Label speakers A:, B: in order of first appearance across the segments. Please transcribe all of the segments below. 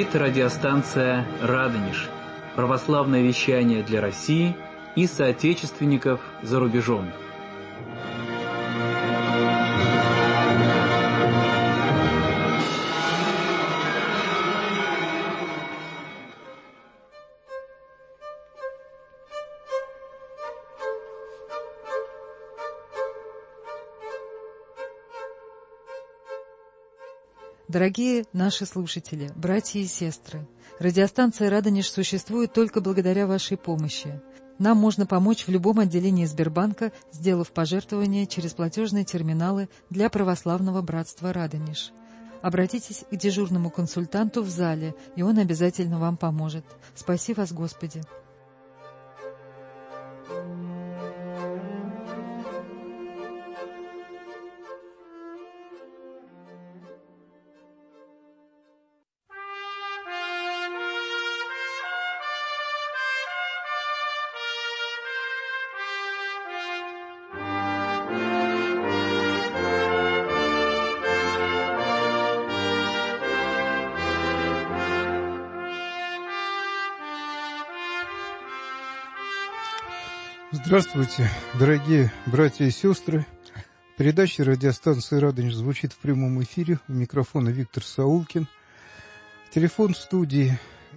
A: Говорит радиостанция «Радонеж». Православное вещание для России и соотечественников за рубежом.
B: Дорогие наши слушатели, братья и сестры, радиостанция «Радонеж» существует только благодаря вашей помощи. Нам можно помочь в любом отделении Сбербанка, сделав пожертвование через платежные терминалы для православного братства «Радонеж». Обратитесь к дежурному консультанту в зале, и он обязательно вам поможет. Спаси вас, Господи!
C: Здравствуйте, дорогие братья и сестры. Передача радиостанции «Радонеж» звучит в прямом эфире. У микрофона Виктор Саулкин. Телефон в студии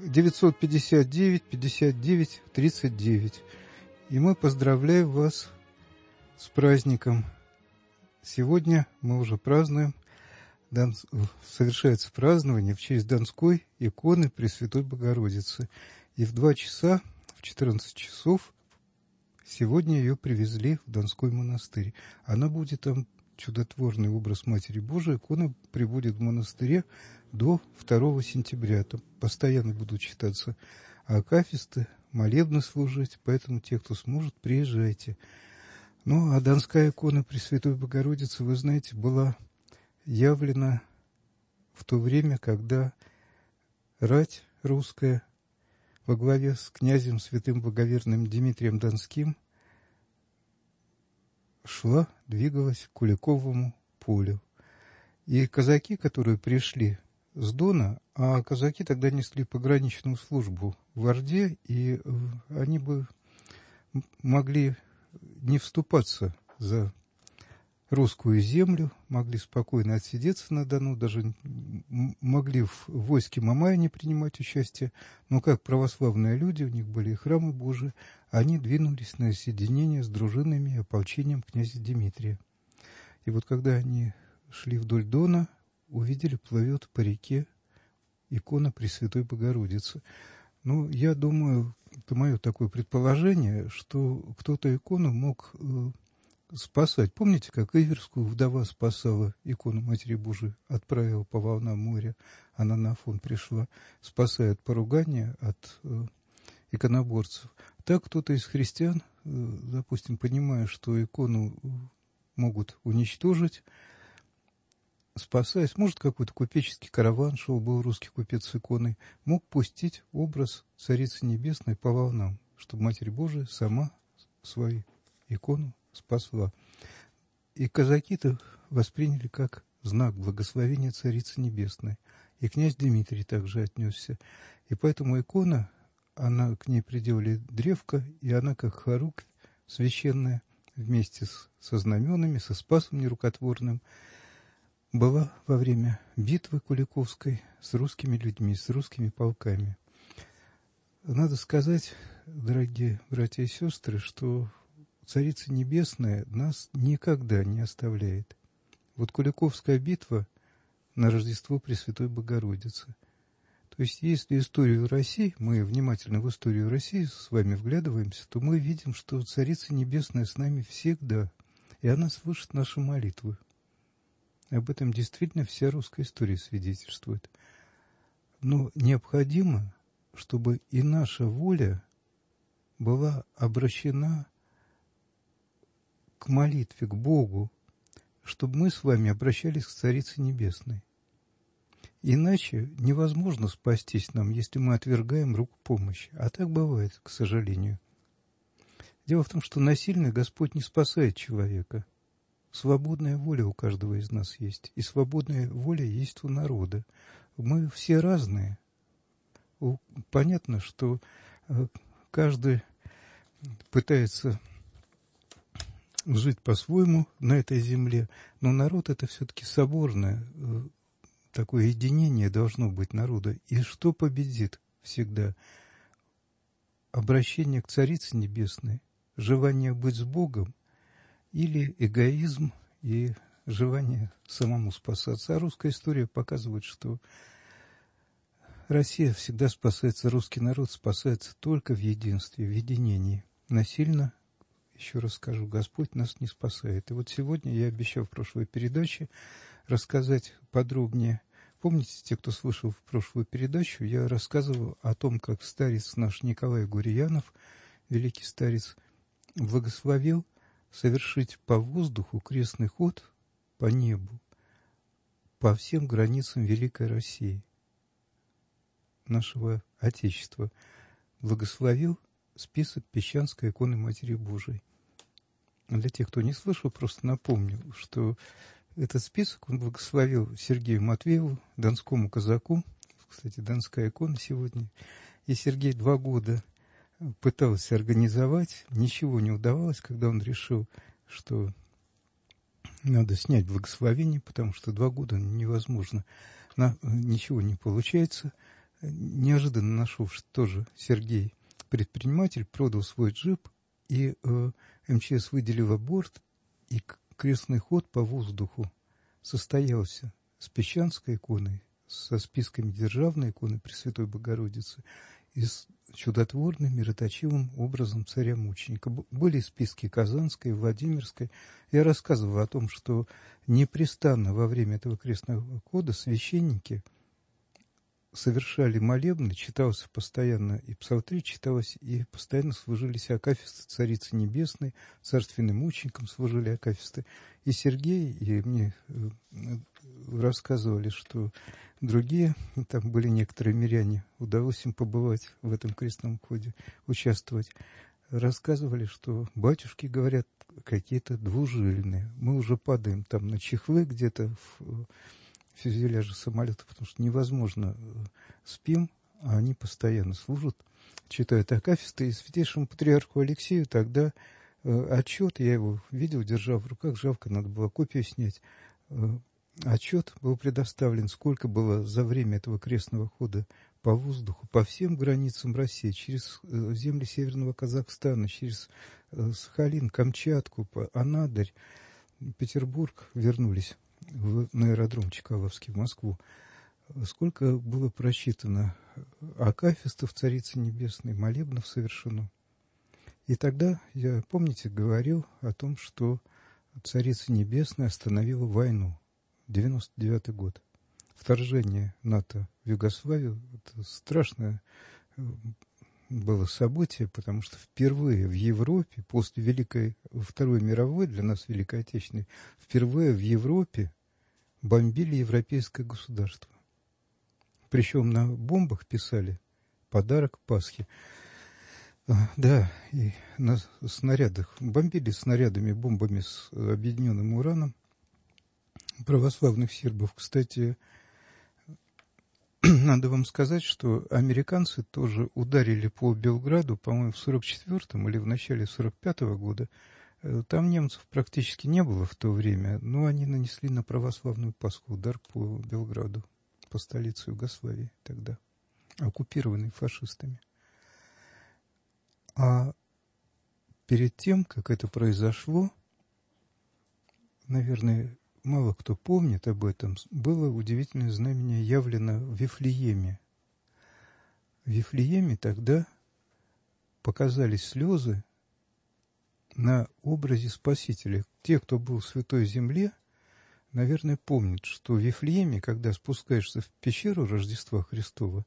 C: 959-59-39. И мы поздравляем вас с праздником. Сегодня мы уже празднуем, совершается празднование в честь Донской иконы Пресвятой Богородицы. И в 2 часа, в 14 часов, сегодня ее привезли в Донской монастырь. Она будет там, чудотворный образ Матери Божией, икона пребудет в монастыре до 2 сентября. Там постоянно будут читаться акафисты, молебны служить, поэтому те, кто сможет, приезжайте. Ну, а Донская икона Пресвятой Богородицы, вы знаете, была явлена в то время, когда рать русская во главе с князем святым благоверным Дмитрием Донским двигалась к Куликовому полю. И казаки, которые пришли с Дона, а казаки тогда несли пограничную службу в Орде, и они бы могли не вступаться за русскую землю, могли спокойно отсидеться на Дону, даже могли в войске Мамая не принимать участие, но как православные люди, у них были и храмы Божии, они двинулись на соединение с дружинами и ополчением князя Дмитрия. И вот когда они шли вдоль Дона, увидели, плывет по реке икона Пресвятой Богородицы. Ну, я думаю, это мое такое предположение, что кто-то икону мог спасать. Помните, как Иверскую вдова спасала икону Матери Божией, отправила по волнам моря, она на Афон пришла, спасая от поругания, от иконоборцев. Так кто-то из христиан, допустим, понимая, что икону могут уничтожить, спасаясь, может, какой-то купеческий караван шел, был русский купец с иконой, мог пустить образ Царицы Небесной по волнам, чтобы Матерь Божия сама свою икону спасла. И казаки-то восприняли как знак благословения Царицы Небесной. И князь Дмитрий также отнесся. И поэтому икона, она, к ней приделали древко, и она, как хоруквь священная, вместе со знаменами, со Спасом нерукотворным, была во время битвы Куликовской с русскими людьми, с русскими полками. Надо сказать, дорогие братья и сестры, что Царица Небесная нас никогда не оставляет. Вот Куликовская битва на Рождество Пресвятой Богородицы. То есть, если историю России, мы внимательно в историю России с вами вглядываемся, то мы видим, что Царица Небесная с нами всегда, и она слышит наши молитвы. Об этом действительно вся русская история свидетельствует. Но необходимо, чтобы и наша воля была обращена к молитве, к Богу, чтобы мы с вами обращались к Царице Небесной. Иначе невозможно спастись нам, если мы отвергаем руку помощи. А так бывает, к сожалению. Дело в том, что насильно Господь не спасает человека. Свободная воля у каждого из нас есть, и свободная воля есть у народа. Мы все разные, понятно, что каждый пытается жить по-своему на этой земле, но народ это все-таки соборное, такое единение должно быть народа. И что победит всегда? Обращение к Царице Небесной, желание быть с Богом или эгоизм и желание самому спасаться. А русская история показывает, что Россия всегда спасается, русский народ спасается только в единстве, в единении. Насильно, еще раз скажу, Господь нас не спасает. И вот сегодня я обещал в прошлой передаче рассказать подробнее. Помните, те, кто слышал в прошлую передачу, я рассказывал о том, как старец наш Николай Гурьянов, великий старец, благословил совершить по воздуху крестный ход по небу, по всем границам Великой России, нашего Отечества. Благословил список Песчанской иконы Матери Божией. Для тех, кто не слышал, просто напомню, что этот список он благословил Сергею Матвееву, донскому казаку. Кстати, донская икона сегодня. И Сергей 2 года пытался организовать, ничего не удавалось, когда он решил, что надо снять благословение, потому что 2 года невозможно, ничего не получается. Неожиданно нашел, что тоже Сергей, предприниматель, продал свой джип, и МЧС выделила борт, и крестный ход по воздуху состоялся с Песчанской иконой, со списками Державной иконы Пресвятой Богородицы и с чудотворным, мироточивым образом царя-мученика. Были списки Казанской, Владимирской. Я рассказывал о том, что непрестанно во время этого крестного хода священники совершали молебны, читался постоянно и псалтырь читалось, и постоянно служились акафисты Царицы Небесной, царственным мученикам служили акафисты. И Сергей, и мне рассказывали, что другие, там были некоторые миряне, удалось им побывать в этом крестном ходе, участвовать, рассказывали, что батюшки, говорят, какие-то двужильные. Мы уже падаем там на чехлы где-то в фюзеляже самолета, потому что невозможно, спим, а они постоянно служат, читают акафисты. И святейшему патриарху Алексею тогда отчет, я его видел, держал в руках, жалко, надо было копию снять, отчет был предоставлен, сколько было за время этого крестного хода по воздуху, по всем границам России, через земли Северного Казахстана, через Сахалин, Камчатку, Анадырь, Петербург, вернулись на аэродром Чкаловский в Москву. Сколько было прочитано акафистов Царицы Небесной, молебнов совершено. И тогда я, помните, говорил о том, что Царица Небесная остановила войну. 99-й год. Вторжение НАТО в Югославию. Это страшное было событие, потому что впервые в Европе, после Второй мировой, для нас Великой Отечественной, впервые в Европе бомбили европейское государство. Причем на бомбах писали «Подарок Пасхи». Да, и на снарядах. Бомбили снарядами, бомбами с объединенным ураном православных сербов. Кстати, надо вам сказать, что американцы тоже ударили по Белграду, по-моему, в 44-м или в начале 45-го года. Там немцев практически не было в то время, но они нанесли на православную Пасху удар по Белграду, по столице Югославии тогда, оккупированной фашистами. А перед тем, как это произошло, наверное, мало кто помнит об этом, было удивительное знамение явлено в Вифлееме. В Вифлееме тогда показались слезы на образе Спасителя. Те, кто был в Святой Земле, наверное, помнят, что в Вифлееме, когда спускаешься в пещеру Рождества Христова,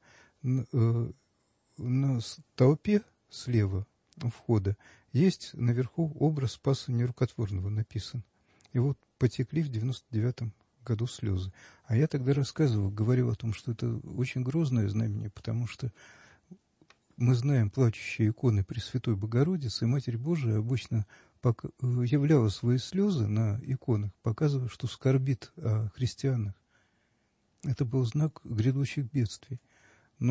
C: на толпе слева у входа есть наверху образ Спаса Нерукотворного написан. И вот потекли в 99-м году слезы. А я тогда рассказывал, говорил о том, что это очень грозное знамение, потому что мы знаем плачущие иконы Пресвятой Богородицы, и Матерь Божия обычно являла свои слезы на иконах, показывая, что скорбит о христианах. Это был знак грядущих бедствий. Но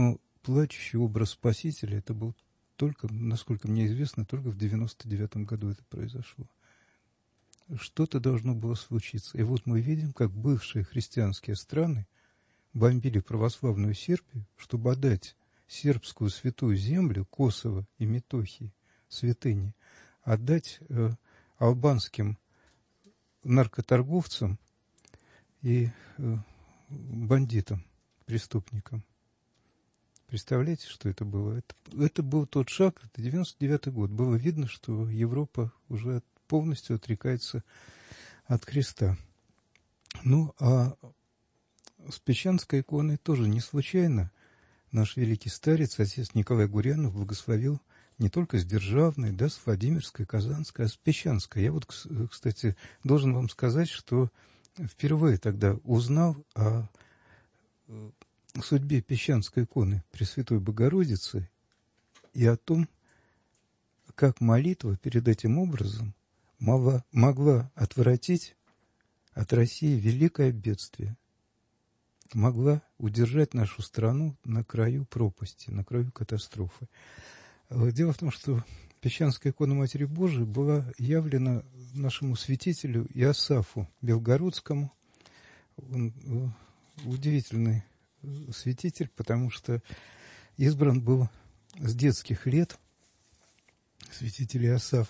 C: плачущий образ Спасителя. Это был только, насколько мне известно, только в 99 году это произошло. Что-то должно было случиться. И вот мы видим, как бывшие христианские страны бомбили православную Сербию, чтобы отдать сербскую святую землю, Косово и Метохии, святыни, отдать албанским наркоторговцам и бандитам, преступникам. Представляете, что это было? Это был тот шаг, это 99-й год. Было видно, что Европа уже полностью отрекается от Христа. Ну, а с Песчанской иконой тоже не случайно наш великий старец, отец Николай Гурьянов, благословил не только с Державной, да, с Владимирской, Казанской, а с Песчанской. Я вот, кстати, должен вам сказать, что впервые тогда узнал о судьбе Песчанской иконы Пресвятой Богородицы и о том, как молитва перед этим образом могла отвратить от России великое бедствие, могла удержать нашу страну на краю пропасти, на краю катастрофы. Дело в том, что Песчанская икона Матери Божией была явлена нашему святителю Иосафу Белгородскому. Он удивительный святитель, потому что избран был с детских лет святитель Иосаф.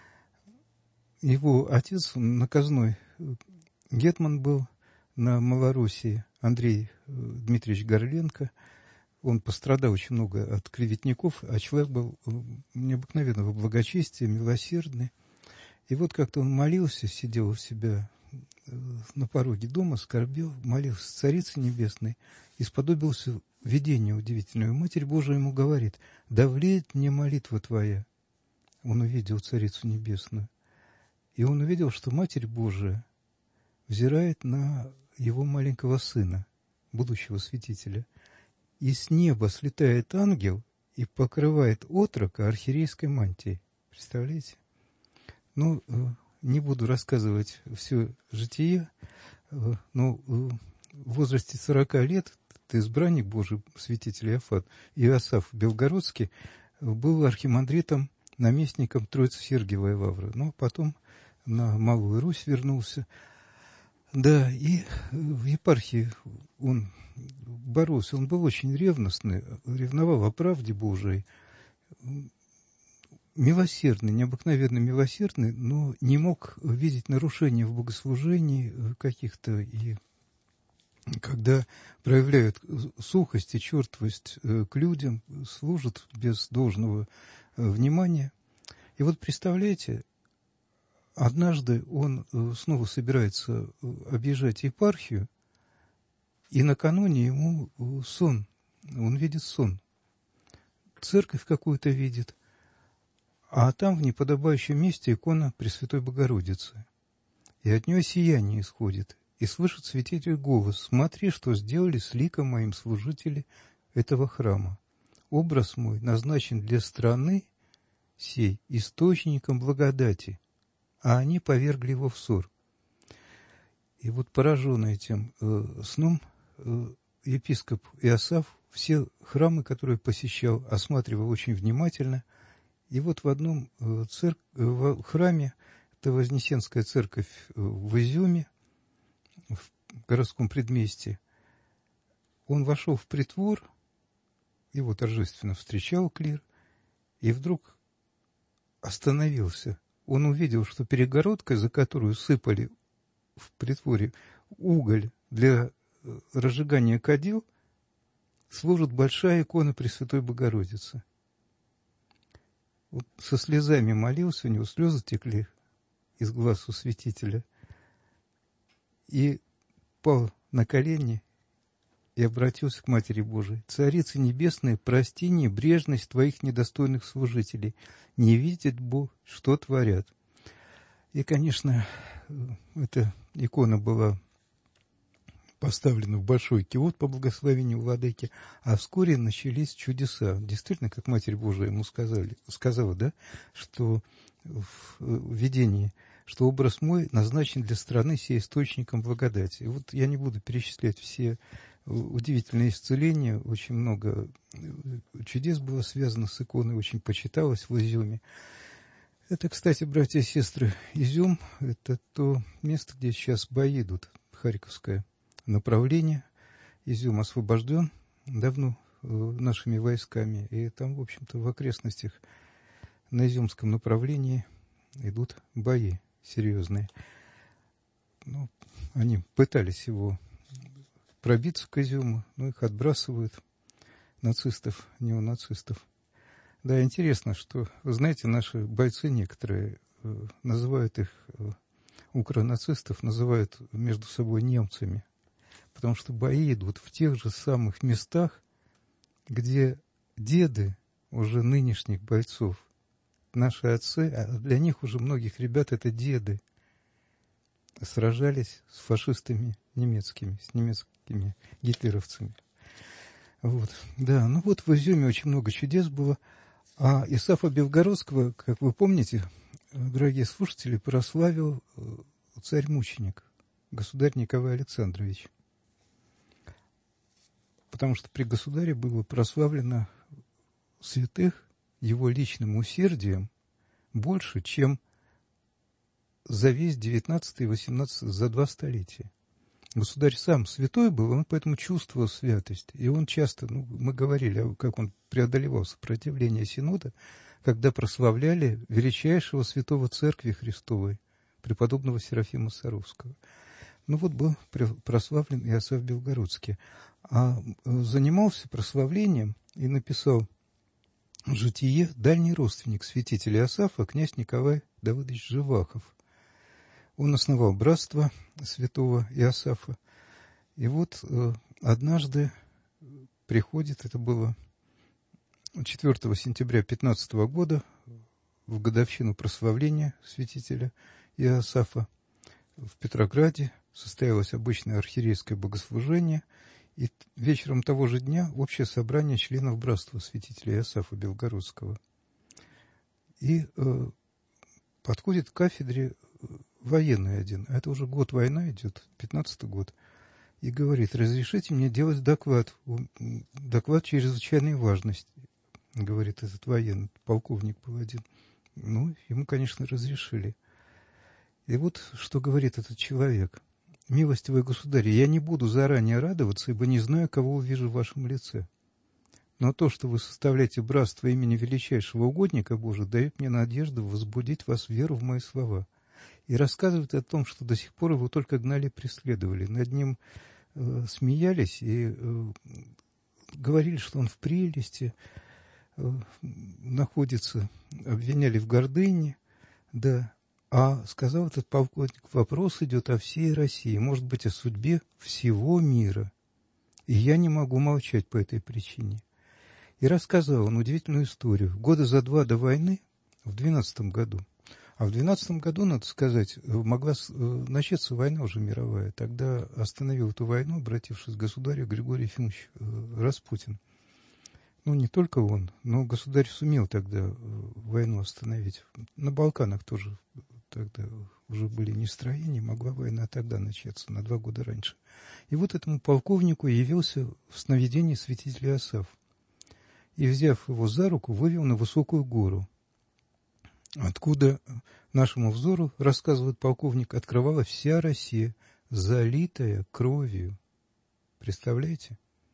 C: Его отец, наказной гетман был на Малороссии, Андрей Дмитриевич Горленко. Он пострадал очень много от клеветников, а человек был необыкновенного благочестия, милосердный. И вот как-то он молился, сидел у себя на пороге дома, скорбел, молился Царице Небесной и сподобился видению удивительного. Матерь Божия ему говорит: «Давлеет мне молитва твоя». Он увидел Царицу Небесную. И он увидел, что Матерь Божия взирает на его маленького сына, будущего святителя. И с неба слетает ангел и покрывает отрока архиерейской мантией. Представляете? Ну, не буду рассказывать все житие, но в возрасте 40 лет избранник Божий, святитель Иосаф Белгородский, был архимандритом, наместником Троицы Сергиевой Лавры. Но потом на Малую Русь вернулся. Да, и в епархии он боролся. Он был очень ревностный, ревновал о правде Божией. Милосердный, необыкновенно милосердный, но не мог видеть нарушения в богослужении каких-то. И когда проявляют сухость и чертовость к людям, служат без должного внимания. И вот представляете, однажды он снова собирается объезжать епархию, и накануне ему сон, он видит сон. Церковь какую-то видит, а там в неподобающем месте икона Пресвятой Богородицы. И от нее сияние исходит, и слышит святитель голос: «Смотри, что сделали с ликом моим служители этого храма. Образ мой назначен для страны сей источником благодати, а они повергли его в ссор». И вот, пораженный этим сном, епископ Иосаф все храмы, которые посещал, осматривал очень внимательно. И вот в одном храме, это Вознесенская церковь в Изюме, в городском предместье, он вошел в притвор, его торжественно встречал клир, и вдруг остановился. Он увидел, что перегородкой, за которую сыпали в притворе уголь для разжигания кадил, служит большая икона Пресвятой Богородицы. Вот со слезами молился, у него слезы текли из глаз у святителя, и пал на колени и обратился к Матери Божией: «Царица Небесная, прости небрежность твоих недостойных служителей. Не видит Бог, что творят». И, конечно, эта икона была поставлена в большой киот по благословению владыки, а вскоре начались чудеса. Действительно, как Матерь Божия ему сказала, да, что в видении, что образ мой назначен для страны сей источником благодати. И вот я не буду перечислять все удивительное исцеление, очень много чудес было связано с иконой, очень почиталось в Изюме. Это, кстати, братья и сестры, Изюм – это то место, где сейчас бои идут, Харьковское направление. Изюм освобожден давно нашими войсками, и там, в общем-то, в окрестностях на Изюмском направлении идут бои серьезные. Ну, они пытались его пробиться к Изюму, но их отбрасывают, нацистов, неонацистов. Да, интересно, что, вы знаете, наши бойцы некоторые называют их, укронацистов, называют между собой немцами, потому что бои идут в тех же самых местах, где деды уже нынешних бойцов, наши отцы, а для них уже многих ребят это деды, сражались с фашистами немецкими, с немецкими гитлеровцами. Вот, да, ну вот в Изюме очень много чудес было. А Исаафа Белгородского, как вы помните, дорогие слушатели, прославил царь-мученик, государь Николай Александрович. Потому что при государе было прославлено святых его личным усердием больше, чем за весь 19 и 18, за 2 столетия. Государь сам святой был, он поэтому чувствовал святость. И он часто, мы говорили, как он преодолевал сопротивление Синода, когда прославляли величайшего святого Церкви Христовой, преподобного Серафима Саровского. Ну вот был прославлен Иосаф Белгородский. А занимался прославлением и написал житие дальний родственник святителя Иосафа, князь Николай Давыдович Живахов. Он основал братство святого Иосафа. И вот однажды приходит, это было 4 сентября 15 года, в годовщину прославления святителя Иосафа, в Петрограде состоялось обычное архиерейское богослужение, и вечером того же дня общее собрание членов братства святителя Иосафа Белгородского. И подходит к кафедре военный один, а это уже год война идет, 15-й год, и говорит: разрешите мне делать доклад чрезвычайной важности, говорит этот военный, полковник был один. Ну, ему, конечно, разрешили. И вот что говорит этот человек: милостивый государь, я не буду заранее радоваться, ибо не знаю, кого увижу в вашем лице. Но то, что вы составляете братство имени величайшего угодника Божия, дает мне надежду возбудить вас веру в мои слова. И рассказывает о том, что до сих пор его только гнали и преследовали. Над ним смеялись и говорили, что он в прелести находится, обвиняли в гордыне. Да. А сказал этот полковник: вопрос идет о всей России, может быть, о судьбе всего мира. И я не могу молчать по этой причине. И рассказал он удивительную историю. Года за 2 до войны, в 12 году, а в 12 году, надо сказать, могла начаться война уже мировая. Тогда остановил эту войну, обратившись к государю, Григорий Ефимович Распутин. Ну, не только он, но государь сумел тогда войну остановить. На Балканах тоже тогда уже были нестроения, могла война тогда начаться, на 2 года раньше. И вот этому полковнику явился в сновидении святитель Иосаф. И, взяв его за руку, вывел на высокую гору, откуда нашему взору, рассказывает полковник, открывалась вся Россия, залитая кровью. Представляете?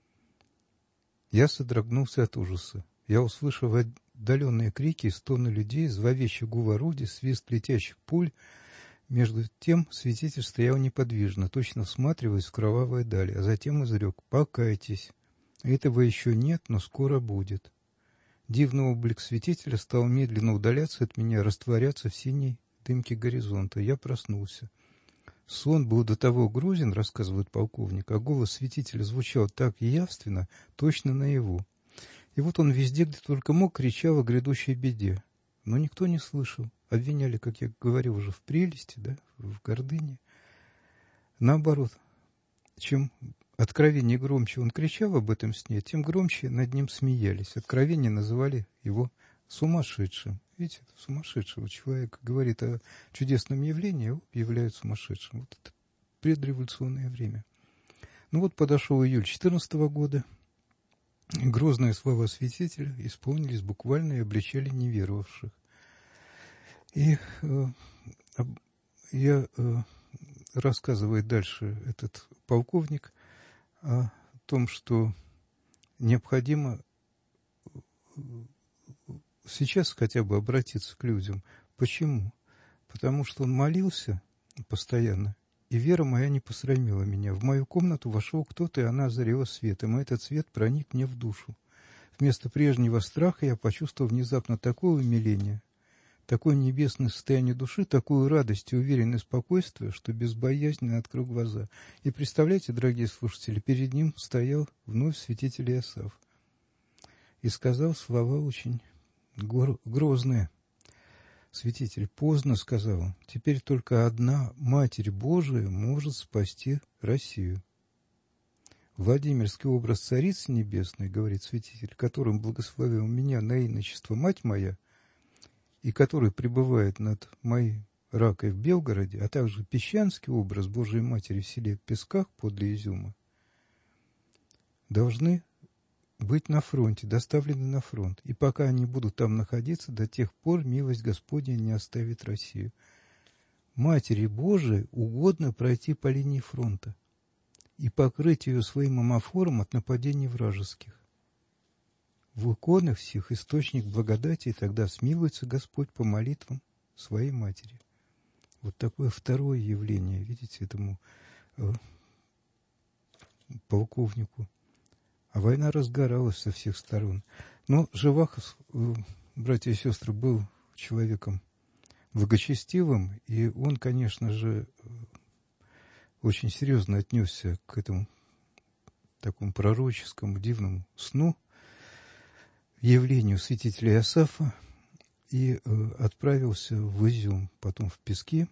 C: Я содрогнулся от ужаса. Я услышал отдаленные крики и стоны людей, зловещий гул орудий, свист летящих пуль. Между тем святитель стоял неподвижно, точно всматриваясь в кровавые дали, а затем изрек: «Покайтесь. Этого еще нет, но скоро будет». Дивный облик святителя стал медленно удаляться от меня, растворяться в синей дымке горизонта. Я проснулся. Сон был до того грозен, рассказывает полковник, а голос святителя звучал так явственно, точно наяву. И вот он везде, где только мог, кричал о грядущей беде. Но никто не слышал. Обвиняли, как я говорил, уже в прелести, да, в гордыне. Наоборот, чем откровение громче он кричал об этом сне, тем громче над ним смеялись. Откровение называли его сумасшедшим. Видите, сумасшедшего человека говорит о чудесном явлении, его объявляют сумасшедшим. Вот это предреволюционное время. Ну вот подошел июль 2014 года, и грозные слова святителя исполнились буквально и обличали неверовавших. И рассказывает дальше этот полковник о том, что необходимо сейчас хотя бы обратиться к людям. Почему? Потому что он молился постоянно, и вера моя не посрамила меня. В мою комнату вошел кто-то, и она озарила светом, и этот свет проник мне в душу. Вместо прежнего страха я почувствовал внезапно такое умиление, такое небесное состояние души, такую радость и уверенное спокойствие, что безбоязненно открыл глаза. И представляете, дорогие слушатели, перед ним стоял вновь святитель Иосаф и сказал слова очень грозные. Святитель поздно сказал: теперь только одна Матерь Божия может спасти Россию. Владимирский образ Царицы Небесной, говорит святитель, которым благословил меня на иночество Мать моя, и который пребывает над моей ракой в Белгороде, а также Песчанский образ Божией Матери в селе Песках подле Изюма, должны быть на фронте, доставлены на фронт. И пока они будут там находиться, до тех пор милость Господня не оставит Россию. Матери Божией угодно пройти по линии фронта и покрыть ее своим амофором от нападений вражеских. В иконах всех источник благодати, и тогда смилуется Господь по молитвам своей Матери. Вот такое второе явление, видите, этому полковнику. А война разгоралась со всех сторон. Но Живахов, братья и сестры, был человеком благочестивым, и он, конечно же, очень серьезно отнесся к этому такому пророческому, дивному сну, явлению святителя Иосафа, и отправился в Изюм, потом в Пески.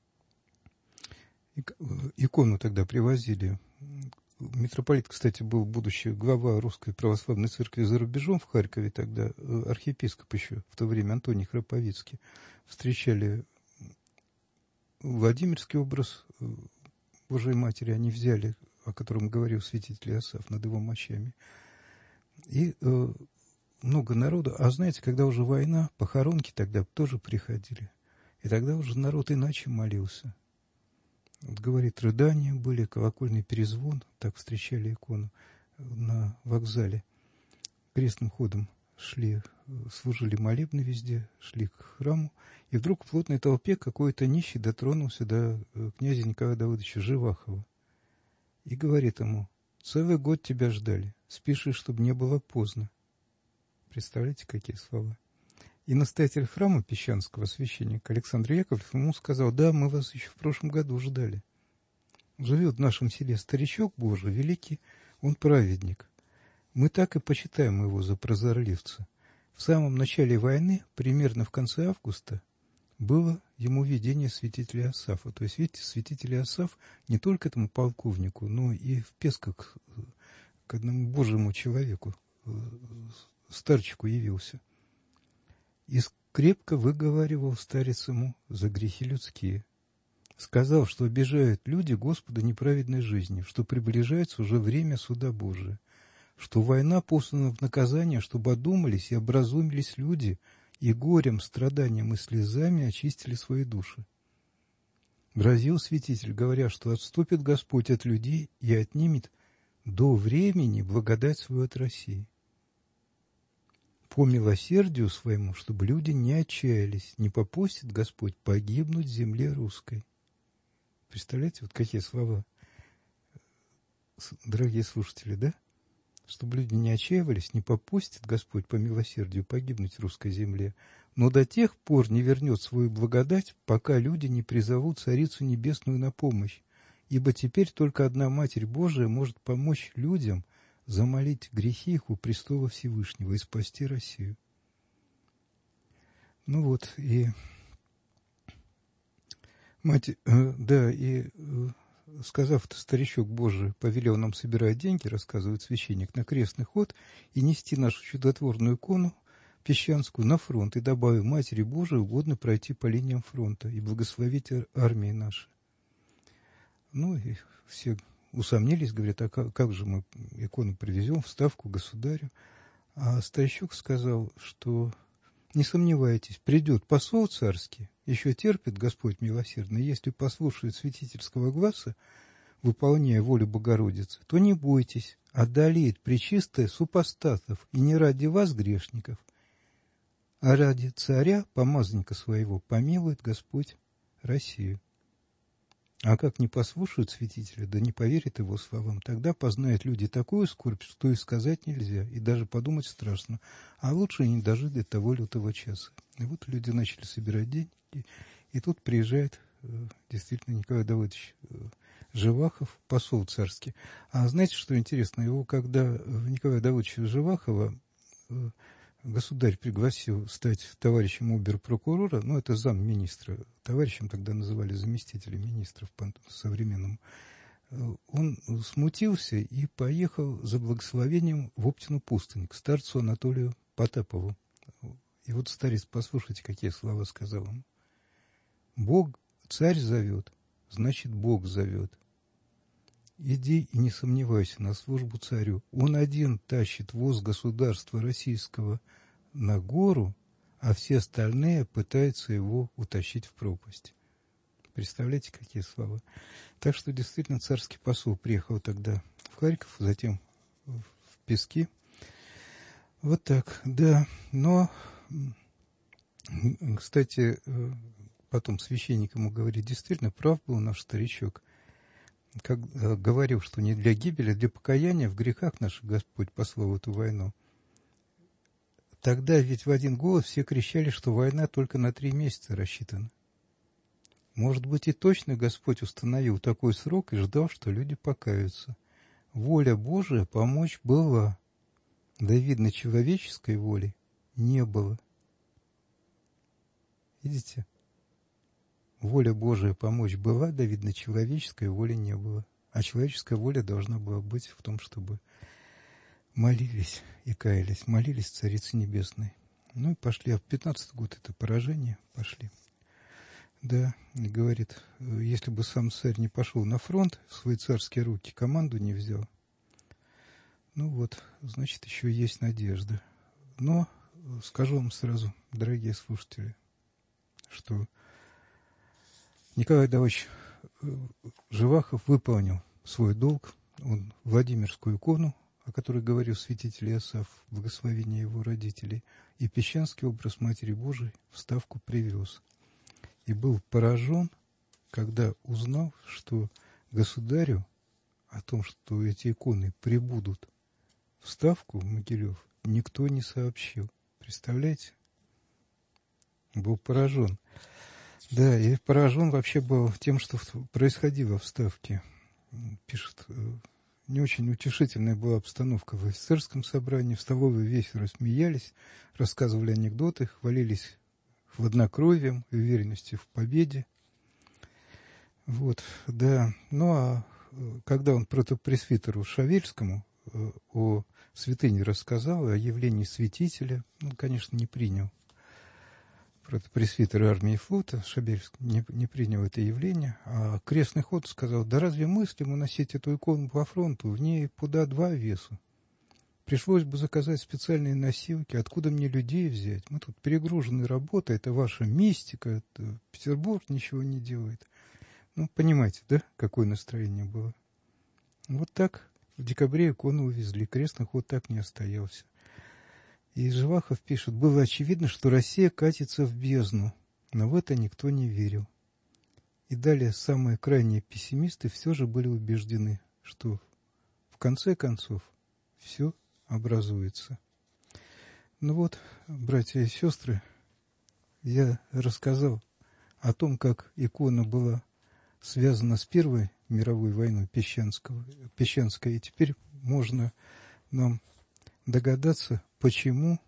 C: Икону тогда привозили. Митрополит, кстати, был будущий глава Русской Православной Церкви за рубежом в Харькове, тогда архиепископ еще в то время Антоний Храповицкий. Встречали Владимирский образ Божией Матери, они взяли, о котором говорил святитель Иосаф, над его мощами. И много народу. А знаете, когда уже война, похоронки тогда тоже приходили. И тогда уже народ иначе молился. Вот, говорит, рыдания были, колокольный перезвон, так встречали икону на вокзале. Крестным ходом шли, служили молебны везде, шли к храму. И вдруг в плотной толпе какой-то нищий дотронулся до князя Николая Давыдовича Живахова. И говорит ему: целый год тебя ждали, спеши, чтобы не было поздно. Представляете, какие слова? И настоятель храма Песчанского, священник Александр Яковлев, ему сказал: да, мы вас еще в прошлом году ждали. Живет в нашем селе старичок Божий, великий, он праведник. Мы так и почитаем его за прозорливца. В самом начале войны, примерно в конце августа, было ему видение святителя Иосафа. То есть, видите, святитель Иосаф не только этому полковнику, но и в Песках к одному Божьему человеку, старчику явился. И крепко выговаривал старец ему за грехи людские. Сказал, что обижают люди Господа неправедной жизни, что приближается уже время суда Божия, что война послана в наказание, чтобы одумались и образумились люди, и горем, страданием и слезами очистили свои души. Грозил святитель, говоря, что отступит Господь от людей и отнимет до времени благодать свою от России. По милосердию своему, чтобы люди не отчаялись, не попустит Господь погибнуть в земле русской. Представляете, вот какие слова, дорогие слушатели, да? Чтобы люди не отчаивались, не попустит Господь по милосердию погибнуть в русской земле, но до тех пор не вернет свою благодать, пока люди не призовут Царицу Небесную на помощь, ибо теперь только одна Матерь Божия может помочь людям замолить грехи их у престола Всевышнего и спасти Россию. Ну вот, и мать, сказав это, старичок Божий повелел нам собирать деньги, рассказывает священник, на крестный ход и нести нашу чудотворную икону Песчанскую на фронт, и добавил: Матери Божией угодно пройти по линиям фронта и благословить армии наши. Ну и все усомнились, говорят, а как же мы икону привезем в Ставку государю? А старичок сказал, что не сомневайтесь, придет посол царский, еще терпит Господь милосердный, если послушает святительского гласа, выполняя волю Богородицы, то не бойтесь, одолеет пречистая супостатов, и не ради вас, грешников, а ради царя, помазанника своего, помилует Господь Россию. А как не послушают святителя, да не поверят его словам, тогда познают люди такую скорбь, что и сказать нельзя, и даже подумать страшно. А лучше и не дожить до того лютого часа. И вот люди начали собирать деньги, и тут приезжает действительно Николай Давыдович Живахов, посол царский. А знаете, что интересно? Его, когда Николая Давыдовича Живахова государь пригласил стать товарищем обер-прокурора, ну, это замминистра, товарищем тогда называли заместителя министров по современному, он смутился и поехал за благословением в Оптину пустынь к старцу Анатолию Потапову. И вот старец, послушайте, какие слова сказал ему. «Бог, царь зовет, значит, Бог зовет. Иди и не сомневайся на службу царю. Он один тащит воз государства российского на гору, а все остальные пытаются его утащить в пропасть». Представляете, какие слова? Так что действительно царский посол приехал тогда в Харьков, затем в Пески. Вот так, да. Но, кстати, потом священник ему говорит, действительно, прав был наш старичок, как говорил, что не для гибели, а для покаяния в грехах наш Господь послал эту войну. Тогда ведь в один голос все кричали, что война только на 3 месяца рассчитана. Может быть, и точно Господь установил такой срок и ждал, что люди покаются. Воля Божия помочь была, да, видно, человеческой воли не было. Видите? Воля Божия помочь была, да, видно, человеческой воли не было. А человеческая воля должна была быть в том, чтобы молились и каялись, молились Царице Небесной. Ну и пошли, а в 15-й год это поражение, пошли. Да, и говорит, если бы сам царь не пошел на фронт, в свои царские руки команду не взял, ну вот, значит, еще есть надежда. Но скажу вам сразу, дорогие слушатели, что Николай Давыдович Живахов выполнил свой долг. Он Владимирскую икону, о которой говорил святитель Иосаф, благословение его родителей, и Песчанский образ Матери Божией в Ставку привез. И был поражен, когда узнал, что государю о том, что эти иконы прибудут в Ставку, в Могилев, никто не сообщил. Представляете? Был поражен. Да, и поражен вообще был тем, что происходило в Ставке. Пишет, не очень утешительная была обстановка в офицерском собрании, в столовой весело смеялись, рассказывали анекдоты, хвалились хладнокровием и уверенностью в победе. Вот, да. Ну, а когда он протопресвитеру Шавельскому о святыне рассказал, о явлении святителя, он, конечно, не принял. Протопресвитер армии и флота Шабельский не принял это явление, а крестный ход сказал, да разве мыслимо носить эту икону по фронту, в ней пуда 2 весу. Пришлось бы заказать специальные носилки, откуда мне людей взять? Мы тут перегружены работой, это ваша мистика, это Петербург ничего не делает. Ну, понимаете, да, какое настроение было? Вот так в декабре икону увезли, крестный ход так не остоялся. И Живахов пишет, было очевидно, что Россия катится в бездну, но в это никто не верил. И далее самые крайние пессимисты все же были убеждены, что в конце концов все образуется. Ну вот, братья и сестры, я рассказал о том, как икона была связана с Первой мировой войной Песчанской, и теперь можно нам догадаться, почему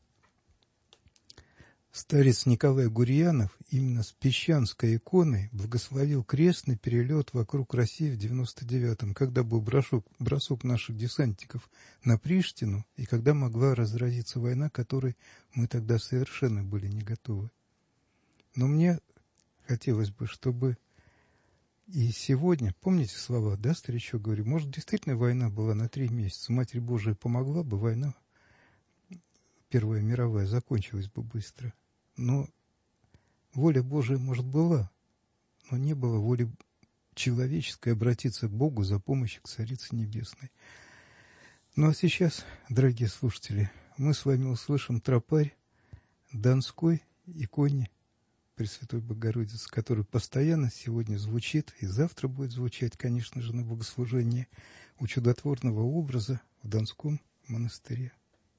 C: старец Николай Гурьянов именно с Песчанской иконой благословил крестный перелет вокруг России в 99-м, когда был бросок наших десантников на Приштину, и когда могла разразиться война, которой мы тогда совершенно были не готовы. Но мне хотелось бы, чтобы И сегодня, помните слова, да, старичок, говорю, может, действительно война была на 3 месяца, Матерь Божия помогла бы, война Первая мировая закончилась бы быстро. Но воля Божия, может, была, но не было воли человеческой обратиться к Богу за помощью к Царице Небесной. Ну а сейчас, дорогие слушатели, мы с вами услышим тропарь Донской иконе Пресвятой Богородицы, который постоянно сегодня звучит и завтра будет звучать, конечно же, на богослужении у чудотворного образа в Донском монастыре.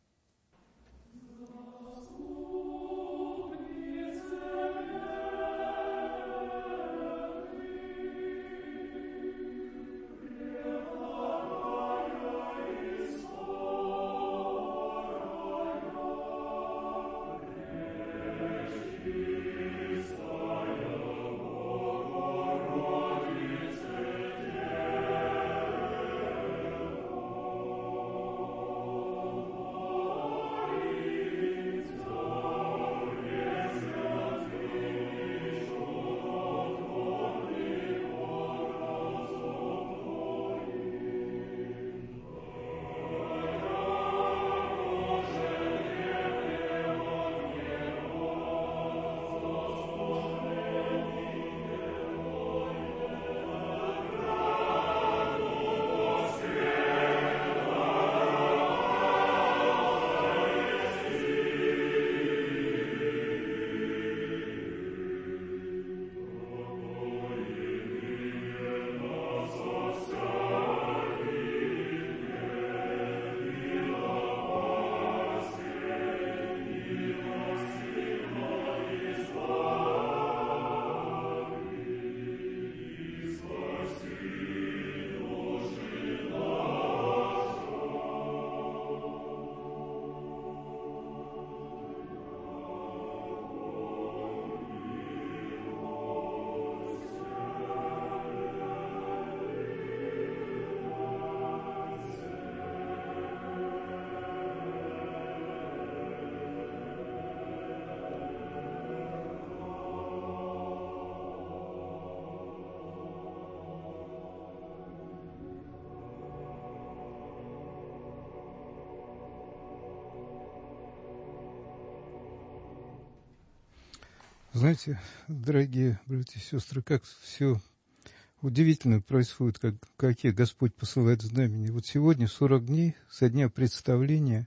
C: Знаете, дорогие братья и сестры, как все удивительно происходит, какие Господь посылает знамения. Вот сегодня 40 дней со дня представления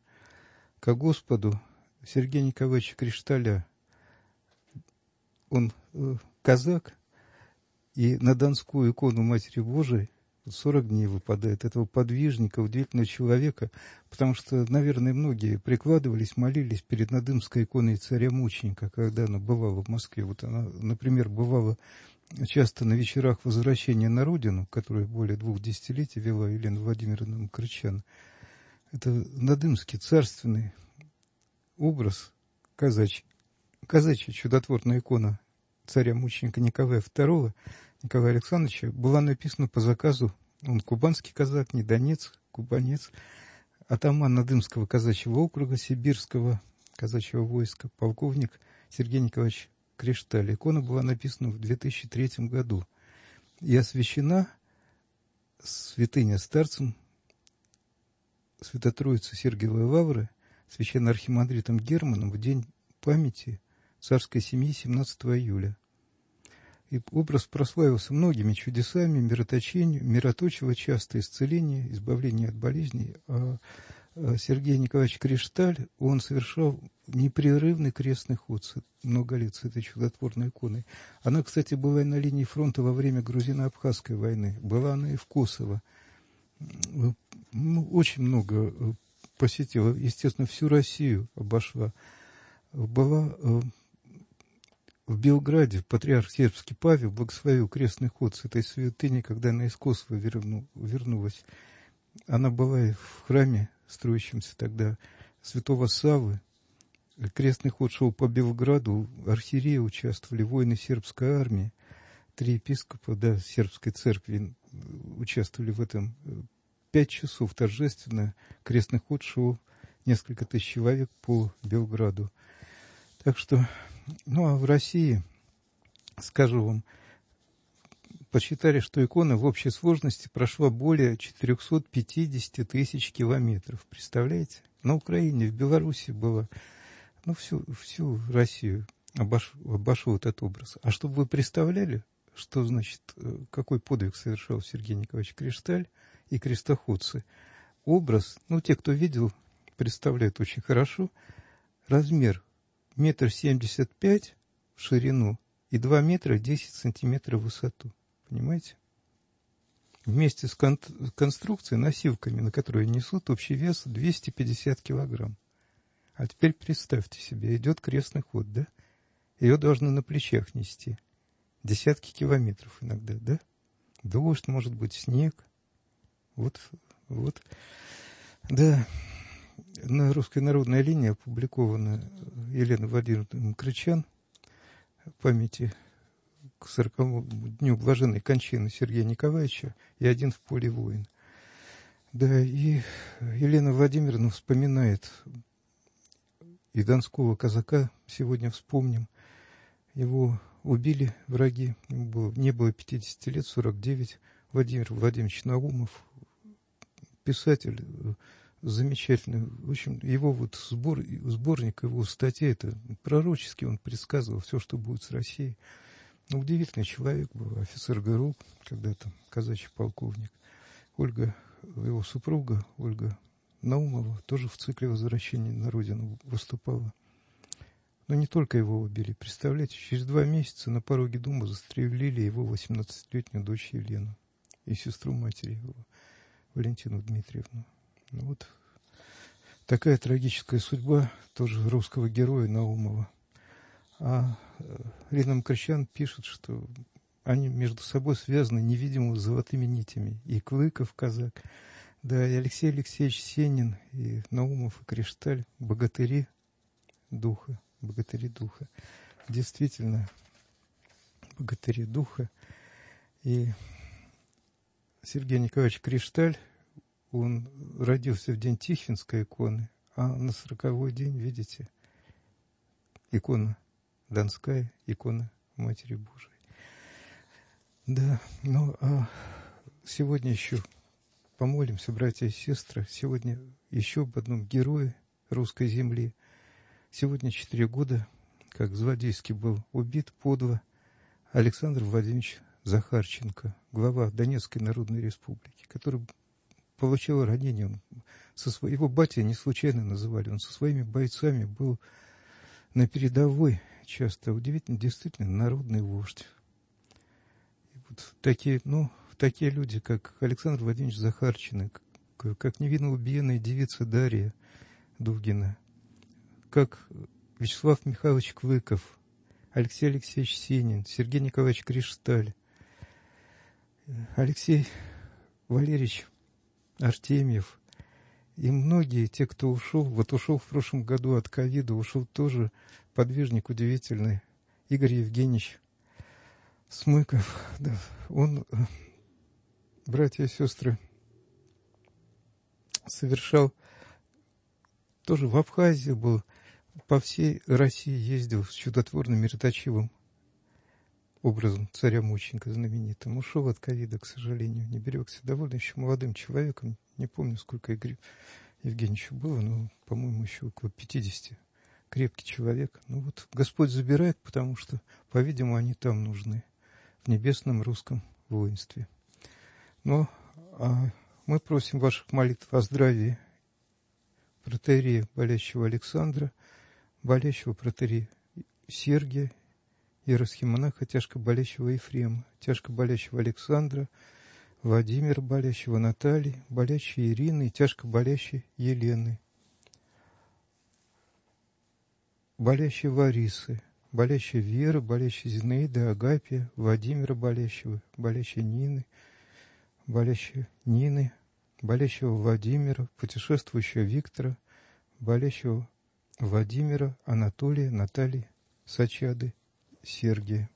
C: ко Господу Сергея Николаевича Кришталя. Он казак, и на Донскую икону Матери Божией 40 дней выпадает этого подвижника, удивительного человека, потому что, наверное, многие прикладывались, молились перед Надымской иконой царя-мученика, когда она бывала в Москве. Вот она, например, бывала часто на вечерах возвращения на родину, которую более 2 десятилетий вела Елена Владимировна Мкртчян. Это надымский царственный образ, казачья чудотворная икона царя-мученика Николая II, Николая Александровича, была написана по заказу, он кубанский казак, не донец, кубанец, атаман Надымского казачьего округа, сибирского казачьего войска, полковник Сергей Николаевич Кришталь. Икона была написана в 2003 году и освящена святыня старцем Свято-Троицы Сергиевой Лавры, священноархимандритом Германом в день памяти царской семьи 17 июля. И образ прославился многими чудесами, мироточило часто исцеление, избавление от болезней. А Сергей Николаевич Кришталь, он совершал непрерывный крестный ход много лет с этой чудотворной иконой. Она, кстати, была на линии фронта во время грузино-абхазской войны. Была она и в Косово. Очень много посетила, естественно, всю Россию обошла. Была в Белграде, патриарх сербский Павел благословил крестный ход с этой святыни, когда она из Косово вернулась. Она была и в храме, строящемся тогда, святого Саввы. Крестный ход шел по Белграду, архиереи участвовали, воины сербской армии, 3 епископа, сербской церкви участвовали в этом. 5 часов торжественно крестный ход шел, несколько тысяч человек по Белграду. Так что, а в России, скажу вам, Подсчитали, что икона в общей сложности прошла более 450 тысяч километров. Представляете? На Украине, в Беларуси была. Ну, всю Россию обошел этот образ. А чтобы вы представляли, что значит, какой подвиг совершал Сергей Николаевич Кришталь и крестоходцы. Образ, ну, те, кто видел, представляют очень хорошо. Размер 1,75 м в ширину и 2 метра 10 сантиметров в высоту. Понимаете? Вместе с конструкцией, носилками, на которые несут, общий вес 250 килограмм. А теперь представьте себе, идет крестный ход, да? Ее должны на плечах нести. Десятки километров иногда, да? Дождь, может быть, снег. Вот. Да, на «Русской народной линии» опубликована Елена Владимировна Крычан памяти к 40-му дню блаженной кончины Сергея Николаевича и «Один в поле воин». Да, и Елена Владимировна вспоминает и донского казака, сегодня вспомним. Его убили враги, ему не было 50 лет, 49. Владимир Владимирович Наумов, писатель замечательный. В общем, его вот сборник его статей, это пророчески он предсказывал все, что будет с Россией. Ну, удивительный человек был, офицер ГРУ, когда-то казачий полковник. Ольга, его супруга, Ольга Наумова, тоже в цикле «Возвращения на родину» выступала. Но не только его убили. Представляете, через 2 месяца на пороге дома застрелили его 18-летнюю дочь Елену и сестру матери его, Валентину Дмитриевну. Ну, вот такая трагическая судьба тоже русского героя Наумова. А Лена Крычан пишет, что они между собой связаны невидимыми золотыми нитями. И Клыков, казак, да, и Алексей Алексеевич Сенин, и Наумов, и Кришталь, богатыри духа. Действительно, богатыри духа. И Сергей Николаевич Кришталь, он родился в день Тихвинской иконы, а на 40-й день, видите, икона Донская, икона Матери Божией. Да, ну а сегодня еще помолимся, братья и сестры, сегодня еще об одном герое русской земли. Сегодня 4 года, как злодейски был убит подло Александр Владимирович Захарченко, глава Донецкой Народной Республики, который получил ранение. Его батя не случайно называли, он со своими бойцами был на передовой часто. Удивительно, действительно, народный вождь. И вот такие люди, как Александр Владимирович Захарченко, как невинно убиенная девица Дарья Дугина, как Вячеслав Михайлович Клыков, Алексей Алексеевич Сенин, Сергей Николаевич Кришталь, Алексей Валерьевич Артемьев и многие, те, кто ушел, вот ушел в прошлом году от ковида, ушел тоже подвижник удивительный, Игорь Евгеньевич Смыков. Да, он, братья и сестры, совершал, тоже в Абхазии был, по всей России ездил с чудотворным мироточивым образом царя-мученика знаменитым. Ушел от ковида, к сожалению, не берегся. Довольно еще молодым человеком. Не помню, сколько Игорю Евгеньевичу было, но, по-моему, еще около 50. Крепкий человек. Ну вот Господь забирает, потому что, по-видимому, они там нужны, в небесном русском воинстве. Но мы просим ваших молитв о здравии протоиерея болящего Александра, болящего протоиерея Сергия, иеросхимонаха тяжко болящего Ефрема, тяжко болящего Александра, Владимира болящего, Натальи, болящей Ирины и тяжко болящей Елены, болящей Ларисы, болящей Веры, болящей Зинаиды, Агапия, Владимира болящего, болящей Нины, болящего Владимира, путешествующего Виктора, болящего Владимира, Анатолия, Натальи, Сачады, Сергия.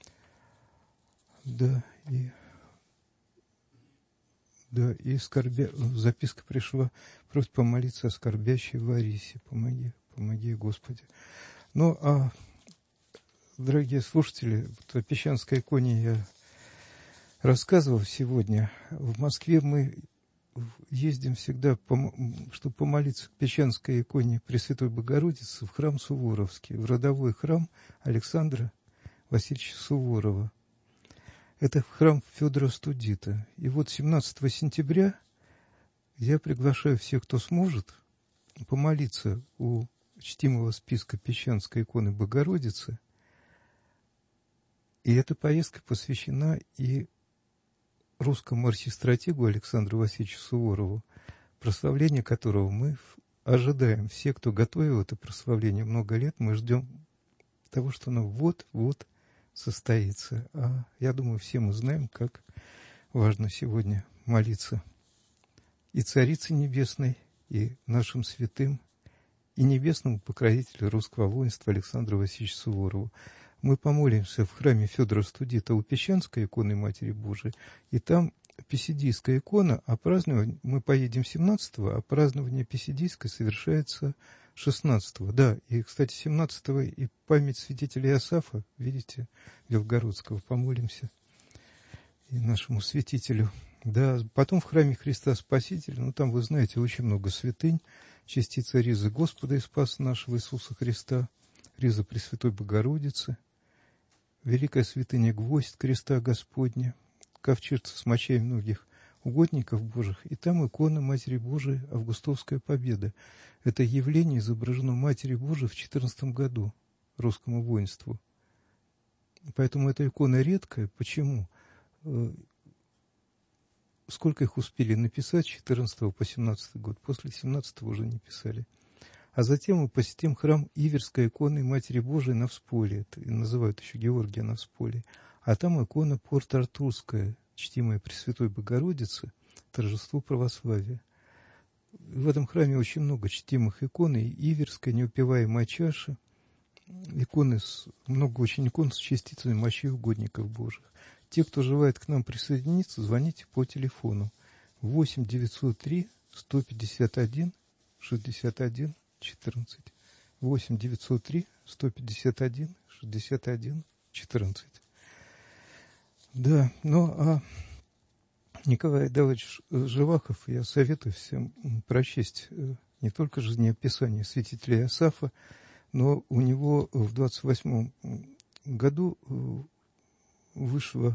C: Записка пришла, просьба помолиться о скорбящей Ларисе. Помоги, Господи. Ну, дорогие слушатели, о Песчанской иконе я рассказывал сегодня, в Москве мы ездим всегда, чтобы помолиться к Печенской иконе Пресвятой Богородицы в храм Суворовский, в родовой храм Александра Васильевича Суворова. Это храм Федора Студита. И вот 17 сентября я приглашаю всех, кто сможет, помолиться у чтимого списка Печенской иконы Богородицы. И эта поездка посвящена и русскому архистратегу Александру Васильевичу Суворову, прославление которого мы ожидаем. Все, кто готовил это прославление много лет, мы ждем того, что оно вот-вот состоится. А я думаю, все мы знаем, как важно сегодня молиться и Царице Небесной, и нашим святым, и небесному покровителю русского воинства Александру Васильевичу Суворову. Мы помолимся в храме Федора Студита у Печенской иконы Матери Божией, и там Писидийская икона, а празднование, мы поедем 17-го, а празднование Писидийской совершается 16-го. Да, и, кстати, 17-го и память святителя Иосафа, видите, Белгородского, помолимся и нашему святителю. Да, потом в храме Христа Спасителя, там, вы знаете, очень много святынь, частица ризы Господа и Спаса нашего Иисуса Христа, риза Пресвятой Богородицы, великая святыня Гвоздь Креста Господня, ковчежца с мощей многих угодников Божьих, и там икона Матери Божией Августовская Победа. Это явление изображено Матери Божией в 14 году русскому воинству. Поэтому эта икона редкая. Почему? Сколько их успели написать с 14 по 17 год? После 17 уже не писали. А затем мы посетим храм Иверской иконы Матери Божией на Всполе. Это называют еще Георгия на Всполе. А там икона Порт-Артурская, чтимая Пресвятой Богородицы, торжество православия. В этом храме очень много чтимых икон, и Иверская, неупиваемая чаша, много очень икон с частицами мощей угодников Божьих. Те, кто желает к нам присоединиться, звоните по телефону 8 903 151 61 14. 8 903 151 61 14. Да, Николай Давыдович Живахов, я советую всем прочесть не только жизнеописание святителя Иосафа, но у него в 28 году вышло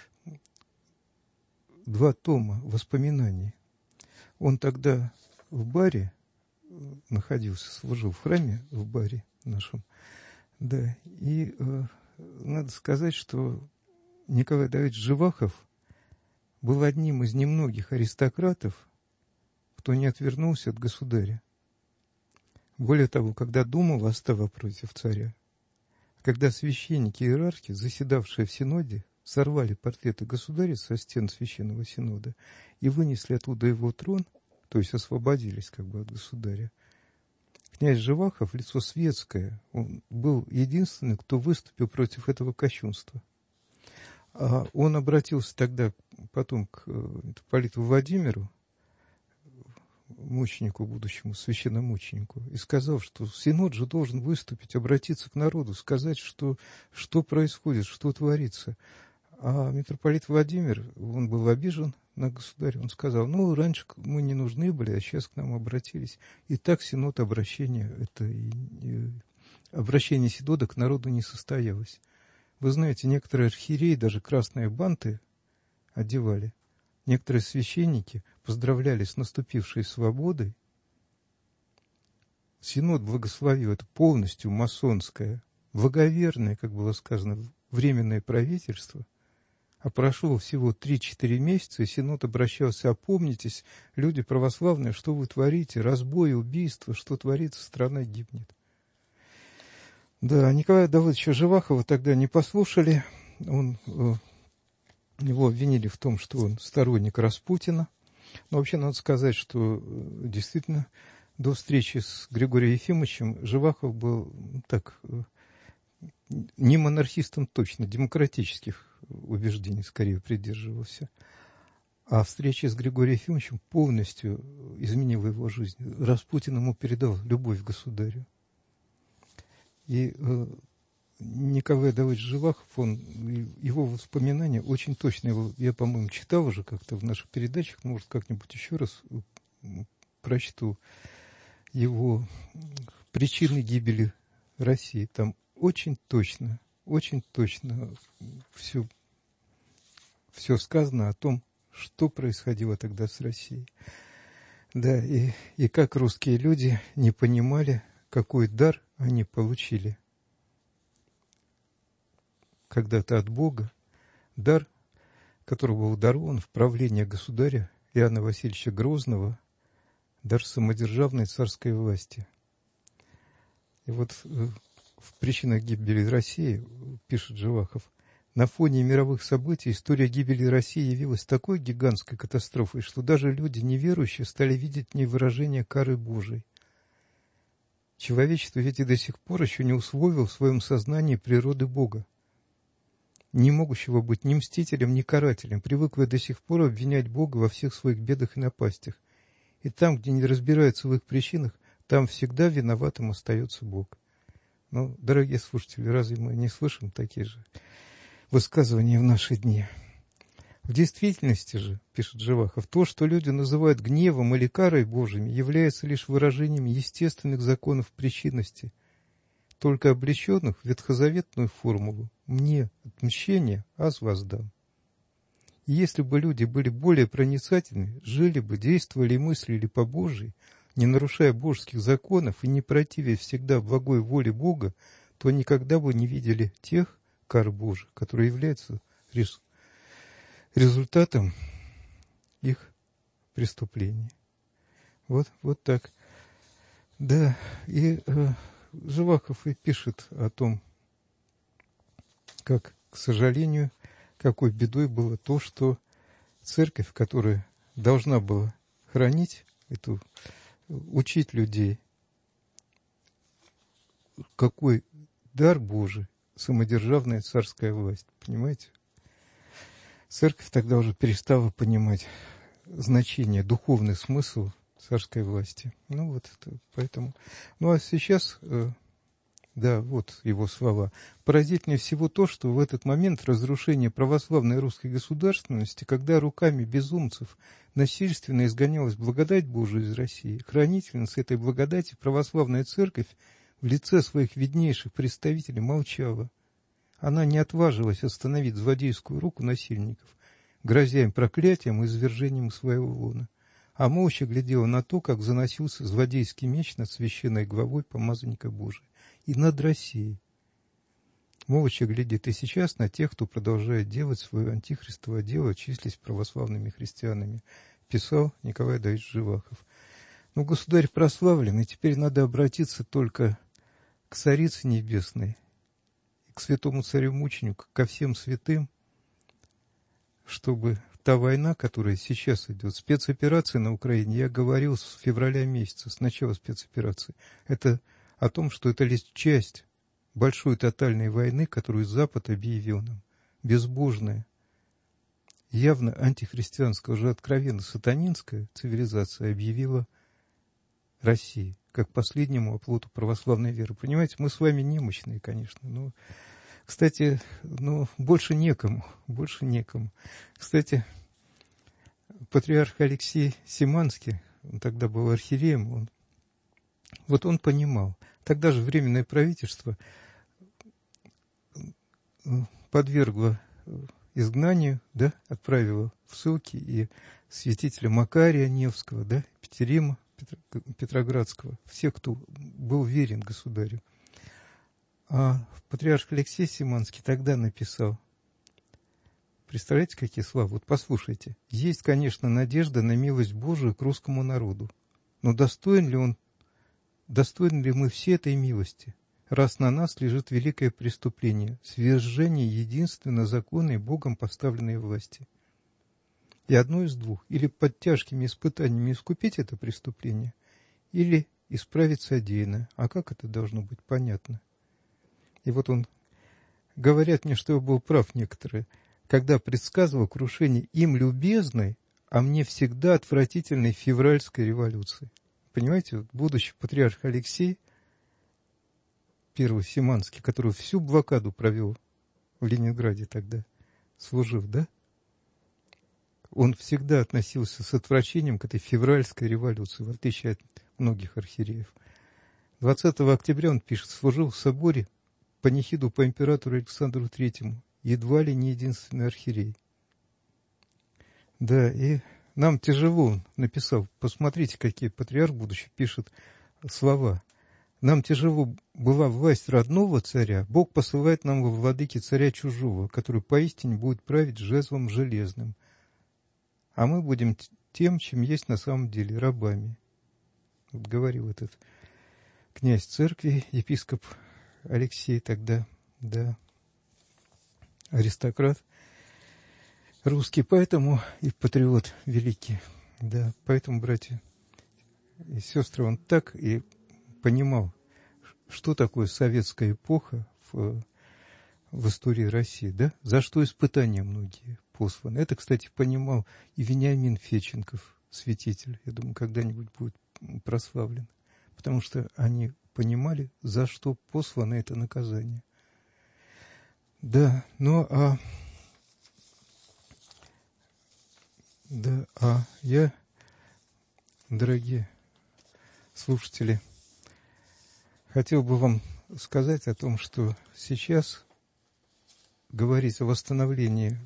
C: 2 тома воспоминаний. Он тогда в баре находился, служил в храме в баре нашем. Да, и надо сказать, что Николай Давыдович Живахов был одним из немногих аристократов, кто не отвернулся от государя. Более того, когда дума восстала против царя, когда священники и иерархи, заседавшие в синоде, сорвали портреты государя со стен священного синода и вынесли оттуда его трон, то есть освободились от государя, князь Живахов, лицо светское, он был единственный, кто выступил против этого кощунства. Он обратился тогда потом к митрополиту Владимиру, мученику, будущему священномученику, и сказал, что синод же должен выступить, обратиться к народу, сказать, что происходит, что творится. А митрополит Владимир, он был обижен на государя, он сказал, раньше мы не нужны были, а сейчас к нам обратились. И так синод обращение синода к народу не состоялось. Вы знаете, некоторые архиереи даже красные банты одевали. Некоторые священники поздравляли с наступившей свободой. Синод благословил это полностью масонское, благоверное, как было сказано, временное правительство. А прошло всего 3-4 месяца, и Синод обращался: опомнитесь, люди православные, что вы творите, разбои, убийства, что творится, страна гибнет. Да, Николая Давыдовича Живахова тогда не послушали, его обвинили в том, что он сторонник Распутина. Но вообще надо сказать, что действительно до встречи с Григорием Ефимовичем Живахов был не монархистом точно, демократических убеждений скорее придерживался. А встреча с Григорием Ефимовичем полностью изменила его жизнь. Распутин ему передал любовь к государю. И Николай Давыдович Живахов, его воспоминания очень точные. Я, по-моему, читал уже как-то в наших передачах, может, как-нибудь еще раз прочту его «Причины гибели России». Там очень точно все сказано о том, что происходило тогда с Россией. Да, и как русские люди не понимали, какой дар они получили когда-то от Бога, дар, который был дарован в правление государя Иоанна Васильевича Грозного, дар самодержавной царской власти. И вот в «Причинах гибели России» пишет Живахов: на фоне мировых событий история гибели России явилась такой гигантской катастрофой, что даже люди неверующие стали видеть в ней выражение кары Божией. Человечество ведь и до сих пор еще не усвоило в своем сознании природы Бога, не могущего быть ни мстителем, ни карателем, привыкло до сих пор обвинять Бога во всех своих бедах и напастях. И там, где не разбираются в их причинах, там всегда виноватым остается Бог. Но, дорогие слушатели, разве мы не слышим такие же высказывания в наши дни? В действительности же, пишет Живахов, то, что люди называют гневом или карой Божиими, является лишь выражением естественных законов причинности, только облеченных в ветхозаветную формулу «мне отмщение, аз воздам». И если бы люди были более проницательны, жили бы, действовали и мыслили по Божьей, не нарушая божеских законов и не противясь всегда благой воле Бога, то никогда бы не видели тех кар Божьих, которые являются результатом их преступлений. Вот так. Да, и Живахов и пишет о том, как, к сожалению, какой бедой было то, что церковь, которая должна была хранить учить людей, какой дар Божий, самодержавная царская власть, понимаете? Церковь тогда уже перестала понимать значение, духовный смысл царской власти. Ну вот, поэтому. Ну а сейчас, да, вот его слова. Поразительнее всего то, что в этот момент разрушения православной русской государственности, когда руками безумцев насильственно изгонялась благодать Божия из России, хранительница этой благодати, православная церковь, в лице своих виднейших представителей молчала. Она не отважилась остановить злодейскую руку насильников, грозя им проклятием и извержением своего лона, а молча глядела на то, как заносился злодейский меч над священной главой помазанника Божия и над Россией. Молча глядит и сейчас на тех, кто продолжает делать свое антихристовое дело, числись православными христианами, писал Николай Давыдович Живахов. Ну, государь прославлен, и теперь надо обратиться только к Царице Небесной, к святому царю-мученику, ко всем святым, чтобы та война, которая сейчас идет, спецоперация на Украине, я говорил с февраля месяца, с начала спецоперации, это о том, что это лишь часть большой тотальной войны, которую Запад объявил нам, безбожная, явно антихристианская, уже откровенно сатанинская цивилизация объявила России как последнему оплоту православной веры. Понимаете, мы с вами немощные, конечно, но, кстати, больше некому. Кстати, патриарх Алексей Симанский, он тогда был архиереем, он понимал. Тогда же Временное правительство подвергло изгнанию, да, отправило в ссылки и святителя Макария Невского, да, Петерима Петроградского, всех, кто был верен государю. А патриарх Алексей Симанский тогда написал, представляете, какие слова? Вот послушайте. Есть, конечно, надежда на милость Божию к русскому народу, но достойны ли мы все этой милости, раз на нас лежит великое преступление, свержение единственно законной Богом поставленной власти? И одно из двух: или под тяжкими испытаниями искупить это преступление, или исправить содеянное. А как это должно быть понятно? И вот говорят мне, что я был прав некоторые, когда предсказывал крушение им любезной, а мне всегда отвратительной февральской революции. Понимаете, будущий патриарх Алексей первый Симанский, который всю блокаду провел в Ленинграде тогда, служив, да? Он всегда относился с отвращением к этой февральской революции, в отличие от многих архиереев. 20 октября он пишет: служил в соборе панихиду по императору Александру III, едва ли не единственный архиерей. Да, и нам тяжело, он написал, посмотрите, какие патриарх будущий пишет слова. Нам тяжело была власть родного царя, Бог посылает нам во владыки царя чужого, который поистине будет править жезлом железным. А мы будем тем, чем есть на самом деле, рабами. Вот говорил этот князь церкви, епископ Алексей тогда, да, аристократ русский, поэтому и патриот великий, да, поэтому, братья и сестры, он так и понимал, что такое советская эпоха в истории России, да, за что испытания многие посланы. Это, кстати, понимал и Вениамин Феченков, святитель, я думаю, когда-нибудь будет прославлен, потому что они понимали, за что послано это наказание. Да, я, дорогие слушатели, хотел бы вам сказать о том, что сейчас говорить о восстановлении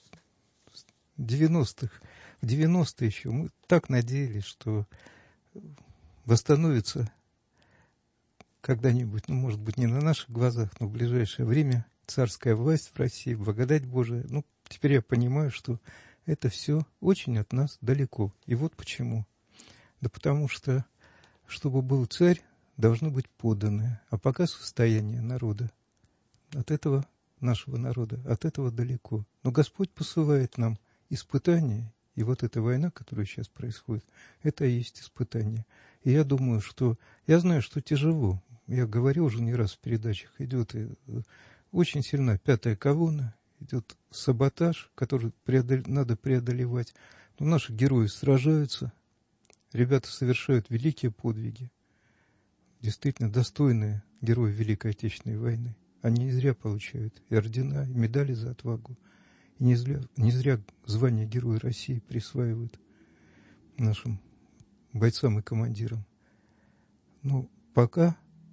C: 90-х, в 90-е еще мы так надеялись, что восстановится когда-нибудь, может быть, не на наших глазах, но в ближайшее время царская власть в России, благодать Божия. Теперь я понимаю, что это все очень от нас далеко. И вот почему. Да потому что, чтобы был царь, должны быть подданные. А пока состояние народа, от этого нашего народа, от этого далеко. Но Господь посылает нам испытания, и вот эта война, которая сейчас происходит, это и есть испытание. И я думаю, я знаю, что тяжело. Я говорил уже не раз в передачах, идет очень сильна пятая колонна, идет саботаж, который надо преодолевать. Но наши герои сражаются, ребята совершают великие подвиги, действительно достойные герои Великой Отечественной войны. Они не зря получают и ордена, и медали за отвагу. И не зря звание Героя России присваивают нашим бойцам и командирам. Но пока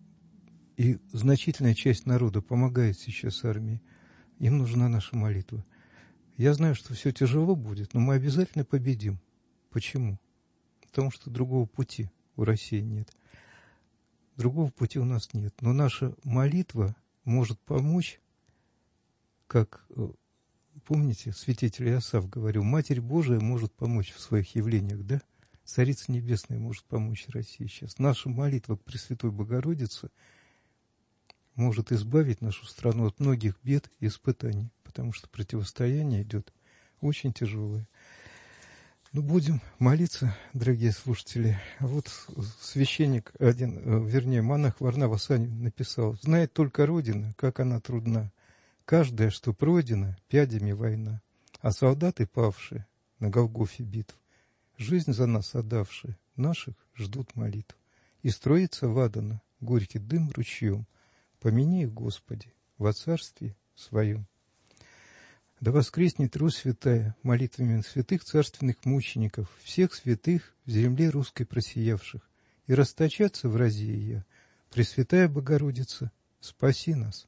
C: и значительная часть народа помогает сейчас армии, им нужна наша молитва. Я знаю, что все тяжело будет, но мы обязательно победим. Почему? Потому что другого пути у России нет. Другого пути у нас нет. Но наша молитва может помочь, как, помните, святитель Иосаф говорил, Матерь Божия может помочь в своих явлениях, да? Царица Небесная может помочь России сейчас. Наша молитва к Пресвятой Богородице может избавить нашу страну от многих бед и испытаний, потому что противостояние идет очень тяжелое. Будем молиться, дорогие слушатели. Вот священник монах Варнава Санин написал: «Знает только Родина, как она трудна. Каждое, что пройдено, пядями война. А солдаты, павшие на Голгофе битв, жизнь за нас отдавшие, наших ждут молитв. И строится ладана горький дым ручьем. Помяни их, Господи, во царстве своем». Да воскреснет Русь святая молитвами святых царственных мучеников, всех святых в земле русской просиявших, и расточаться в разе ее. Пресвятая Богородица, спаси нас.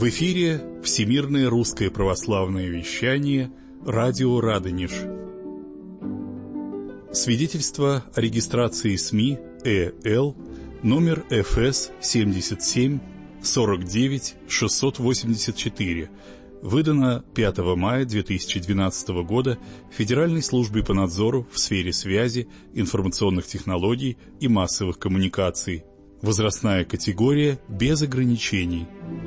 D: В эфире Всемирное русское православное вещание, радио «Радонеж». Свидетельство о регистрации СМИ ЭЛ, номер ФС 77 49 684, выдано 5 мая 2012 года Федеральной службой по надзору в сфере связи, информационных технологий и массовых коммуникаций. Возрастная категория без ограничений.